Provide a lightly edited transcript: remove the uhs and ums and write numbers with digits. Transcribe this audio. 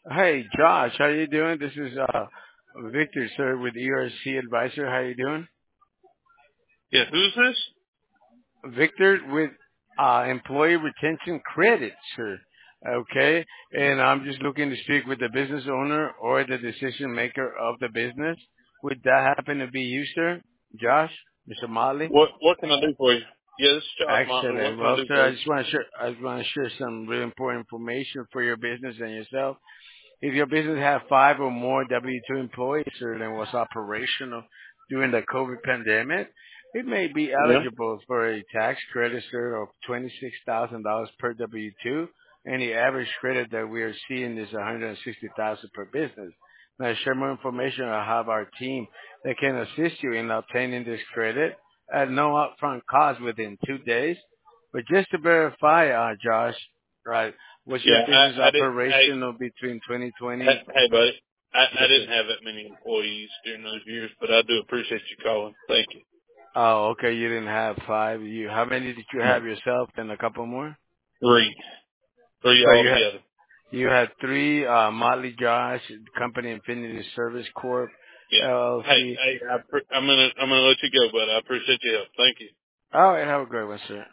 Hey, Josh, how you doing? This is Victor, sir, with ERC Advisor. How you doing? Yeah, who's this? Victor with Employee Retention Credit, sir. Okay, and I'm just looking to speak with the business owner or the decision maker of the business. Would that happen to be you, sir? Josh, Mr. Motley? What can I do for you? Yeah, this is Josh Motley. What Excellent. can I Well, do sir, for you? I just want to share some really important information for your business and yourself. If your business had five or more W-2 employees or then was operational during the COVID pandemic, it may be Yeah. eligible for a tax credit, sir, of $26,000 per W-2, and the average credit that we are seeing is $160,000 per business. Now, to share more information, I have our team that can assist you in obtaining this credit at no upfront cost within 2 days. But just to verify, Josh, right, was your Yeah, business I did. Hey, operational between hey, 2020? hey, buddy. I Yes, didn't sir. have that many employees during those years, but I do appreciate you calling. Thank you. Oh, okay. You didn't have five. How many did you No, have yourself and a couple more? three, three So altogether. you had three, Motley Josh, Company Infinity Service Corp, Yeah. Hey, LLC. hey, I'm gonna let you go, but I appreciate your help. Thank you. All right. Have a great one, sir.